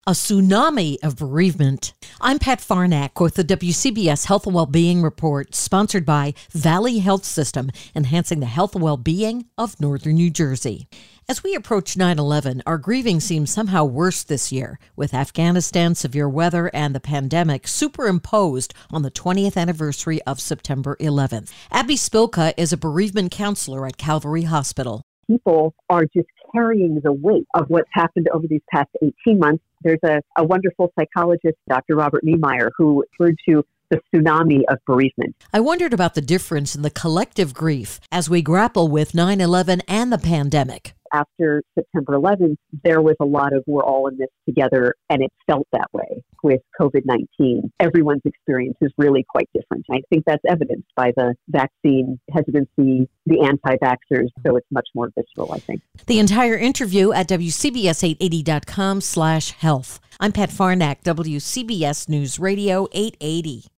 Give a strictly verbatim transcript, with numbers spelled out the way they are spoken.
A tsunami of bereavement. I'm Pat Farnack with the W C B S Health and Wellbeing Report, sponsored by Valley Health System, enhancing the health and well-being of Northern New Jersey. As we approach nine eleven, our grieving seems somehow worse this year, with Afghanistan, severe weather, and the pandemic superimposed on the twentieth anniversary of September eleventh. Abby Spilka is a bereavement counselor at Calvary Hospital. People are just carrying the weight of what's happened over these past eighteen months. There's a, a wonderful psychologist, Doctor Robert Niemeyer, who referred to the tsunami of bereavement. I wondered about the difference in the collective grief as we grapple with nine eleven and the pandemic. After September eleventh, there was a lot of we're all in this together, and it felt that way with COVID nineteen. Everyone's experience is really quite different. I think that's evidenced by the vaccine hesitancy, the anti-vaxxers, so it's much more visceral, I think. The entire interview at W C B S eight eighty dot com slash health. I'm Pat Farnack, W C B S News Radio eight eighty.